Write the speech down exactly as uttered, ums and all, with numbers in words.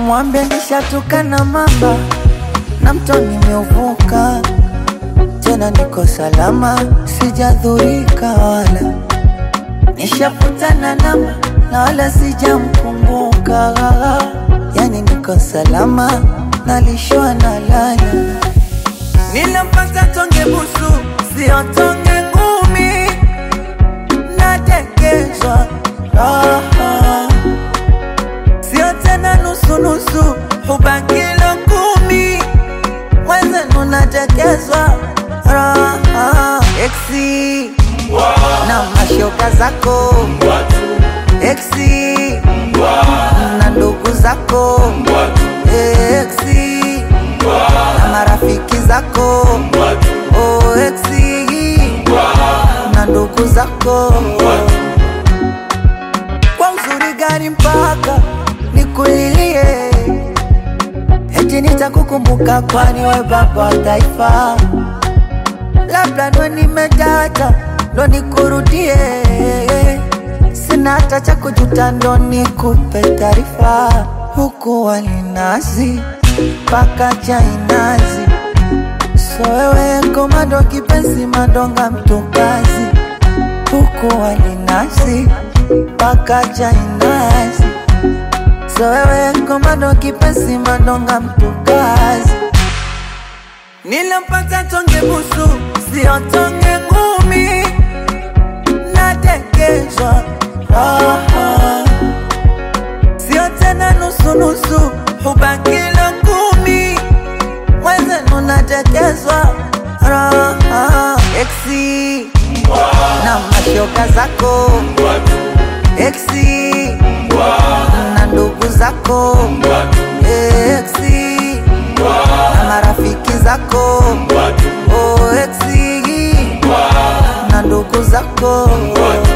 Mwambie nishatoka na mamba na mto nimeuvuka, tena niko salama, sijadhurika wala nishaputana namba na wala sijamkumbuka. Yani niko salama, nalishwa na lala. Nilimpata tonge busu, sio tonge ngumi, natekezwa raha, sio tena nusu nusu, huba kilo kumi, wenzenu natekezwa raha. Exi na mashoka zako Exi na ndugu zako Exi na marafiki zako oh, Exi na ndugu zako. Kwa uzuri gani mpaka nikulilie, eti nitakukumbuka kwani we baba wa taifa. Labda ndo nimedata ndo nikurudie, sina hata cha kujuta ndo nikupe taarifa. Huku walinazi paka chainazi, so wewe komando kipenzi madonga mtukazi. Huku walinazi paka chainazi, so wewe komando kipenzi madonga mtukazi. Nilimpata tonge busu, sio tonge ngumi, natekezwa raha, sio tena nusu nusu, huba kilo kumi, wenzenu natekezwa raha. Exi na mashoka zako Exi na ndugu zako Exi na marafiki zako oh, Exi na ndugu zako.